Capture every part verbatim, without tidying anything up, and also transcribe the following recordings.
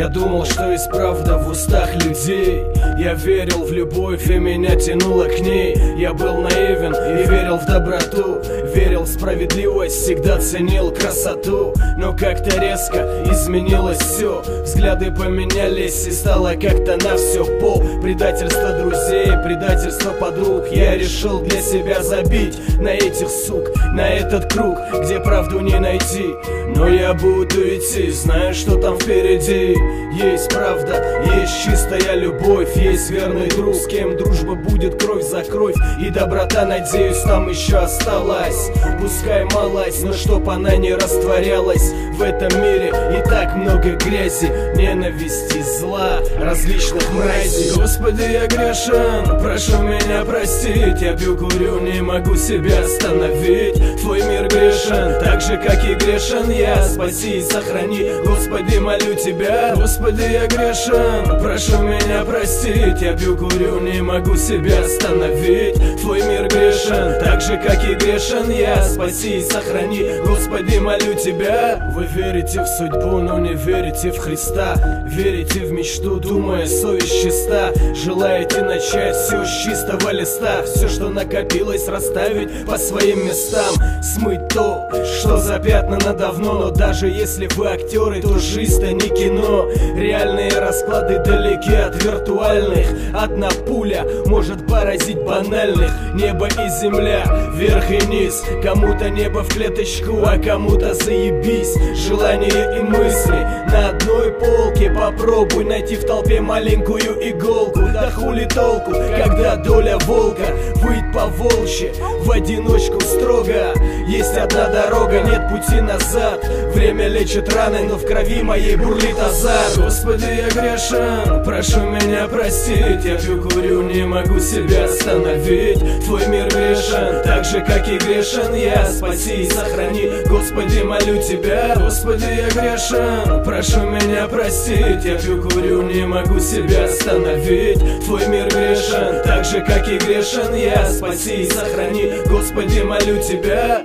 Я думал, что есть правда в устах людей. Я верил в любовь, и меня тянуло к ней. Я был наивен и верил в доброту, верил в справедливость, всегда ценил красоту. Но как-то резко изменилось все, взгляды поменялись, и стало как-то на все пол. Предательство друзей, предательство подруг. Я решил для себя забить на этих сук, на этот круг, где правду не найти. Но я буду идти, зная, что там впереди есть правда, есть чистая любовь, есть верный друг, с кем дружба будет кровь за кровь, и доброта, надеюсь, там еще осталась. Пускай малась, но чтоб она не растворялась. В этом мире и так много грязи, ненависти, зла, различных мразей. Господи, я грешен, прошу меня простить. Я пью, курю, не могу себя остановить. Твой мир грешен, так же, как и грешен я. Спаси и сохрани, Господи, молю Тебя. Господи, я грешен, прошу меня простить. Я пью, курю, не могу себя остановить. Твой мир грешен, так же, как и грешен я. Спаси и сохрани, Господи, молю Тебя. Вы верите в судьбу, но не верите в Христа. Верите в мечту, думая, совесть чиста. Желаете начать все с чистого листа. Все, что накопилось, расставить по своим местам. Смыть то, что запятнано давно. Но даже если вы актеры, то жизнь-то не кино. Реальные расклады далеки от виртуальных. Одна пуля может поразить банальных. Небо и земля, вверх и низ. Кому-то небо в клеточку, а кому-то заебись. Желания и мысли на одной полке. Попробуй найти в толпе маленькую иголку. Да хули толку, когда доля волка выть по волчьи в одиночку строго. Есть одна дорога, нет пути назад. Время лечит раны, но в крови моей бурлит азарт. Господи, я грешен, прошу меня простить. Я пью, курю, не могу себя остановить. Твой мир грешен, так же, как и грешен я. Спаси и сохрани, Господи, молю Тебя. Господи, я грешен, прошу меня простить. Я пью, курю, не могу себя остановить. Твой мир грешен, так же, как и грешен я. Спаси и сохрани, Господи, молю Тебя.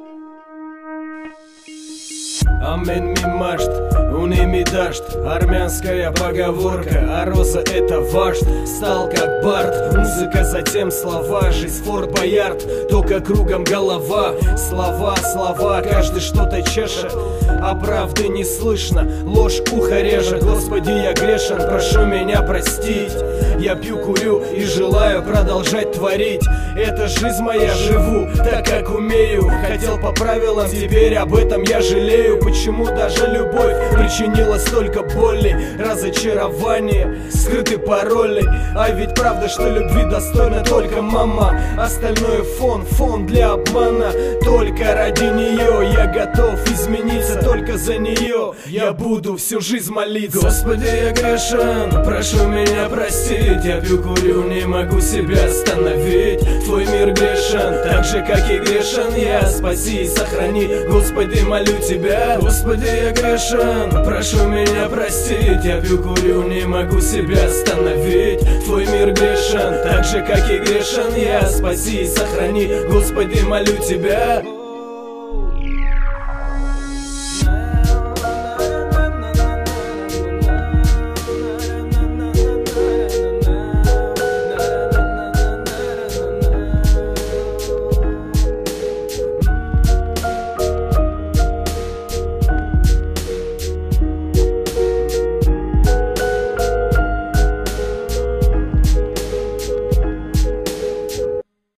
Амен мимашт, уними дашт. Армянская поговорка, а роза это вашт. Стал как бард, музыка, затем слова. Жизнь Форт Боярд, только кругом голова. Слова, слова, каждый что-то чешет, а правды не слышно, ложь ухо режет. Господи, я грешен, прошу меня простить. Я пью, курю и желаю продолжать творить. Это жизнь моя, живу так, как умею. Хотел по правилам, теперь об этом я жалею. Почему даже любовь причинила столько боли, разочарования, скрыты пароли. А ведь правда, что любви достойна только мама. Остальное фон, фон для обмана. Только ради нее я готов измениться, только за нее я буду всю жизнь молиться. Господи, я грешен, прошу меня простить. Я пью, курю, не могу себя остановить. Твой мир грешен, так же, как и грешен я. Спаси и сохрани, Господи, молю Тебя. Господи, я грешен, прошу меня простить. Я пью, курю, не могу себя остановить. Твой мир грешен, так же, как и грешен я. Спаси и сохрани, Господи, молю Тебя.